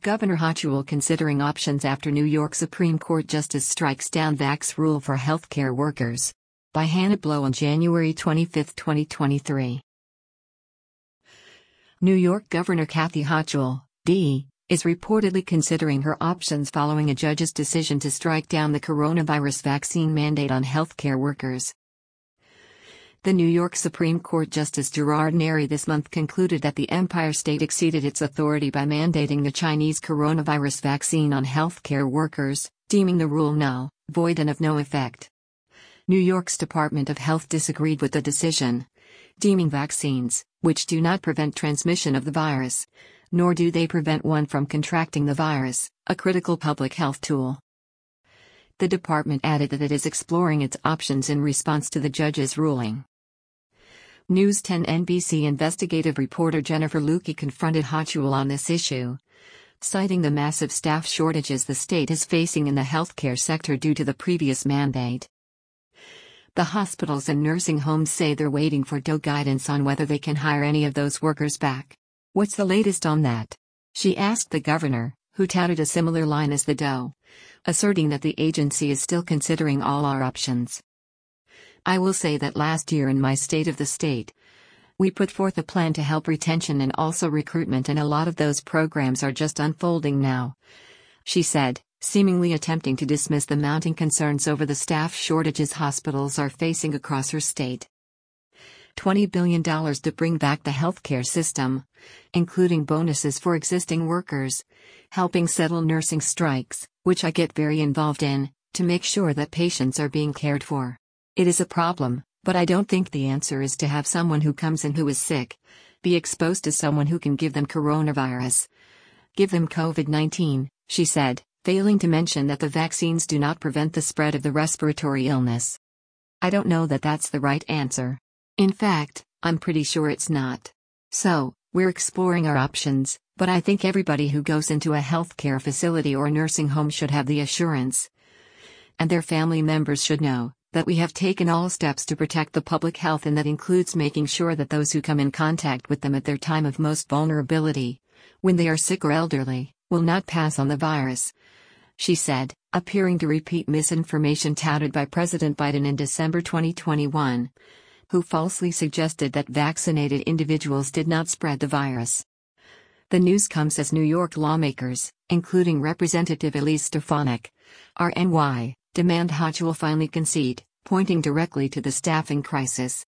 Governor Hochul considering options after New York Supreme Court Justice strikes down vax rule for healthcare workers. By Hannah Blow on January 25, 2023. New York Governor Kathy Hochul, D., is reportedly considering her options following a judge's decision to strike down the coronavirus vaccine mandate on healthcare workers. The New York Supreme Court Justice Gerard Neri this month concluded that the Empire State exceeded its authority by mandating the Chinese coronavirus vaccine on healthcare workers, deeming the rule null, void and of no effect. New York's Department of Health disagreed with the decision, deeming vaccines, which do not prevent transmission of the virus, nor do they prevent one from contracting the virus, a critical public health tool. The department added that it is exploring its options in response to the judge's ruling. News 10 NBC investigative reporter Jennifer Lukey confronted Hochul on this issue, citing the massive staff shortages the state is facing in the healthcare sector due to the previous mandate. The hospitals and nursing homes say they're waiting for DOE guidance on whether they can hire any of those workers back. What's the latest on that? She asked the governor, who touted a similar line as the DOE, asserting that the agency is still considering all our options. I will say that last year in my State of the State, we put forth a plan to help retention and also recruitment, and a lot of those programs are just unfolding now, she said, seemingly attempting to dismiss the mounting concerns over the staff shortages hospitals are facing across her state. $20 billion to bring back the healthcare system, including bonuses for existing workers, helping settle nursing strikes, which I get very involved in, to make sure that patients are being cared for. It is a problem, but I don't think the answer is to have someone who comes in who is sick be exposed to someone who can give them coronavirus. Give them COVID-19, she said, failing to mention that the vaccines do not prevent the spread of the respiratory illness. I don't know that that's the right answer. In fact, I'm pretty sure it's not. So, we're exploring our options, but I think everybody who goes into a healthcare facility or nursing home should have the assurance, and their family members should know, that we have taken all steps to protect the public health, and that includes making sure that those who come in contact with them at their time of most vulnerability, when they are sick or elderly, will not pass on the virus, she said, appearing to repeat misinformation touted by President Biden in December 2021, who falsely suggested that vaccinated individuals did not spread the virus. The news comes as New York lawmakers, including Representative Elise Stefanik, RNY, demand Hochul finally concede, pointing directly to the staffing crisis.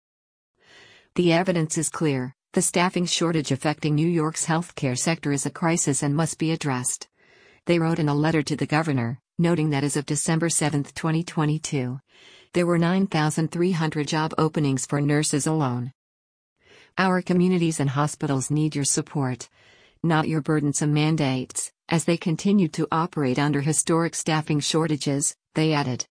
The evidence is clear: the staffing shortage affecting New York's healthcare sector is a crisis and must be addressed. They wrote in a letter to the governor, noting that as of December 7, 2022, there were 9,300 job openings for nurses alone. Our communities and hospitals need your support, not your burdensome mandates, as they continue to operate under historic staffing shortages, they added.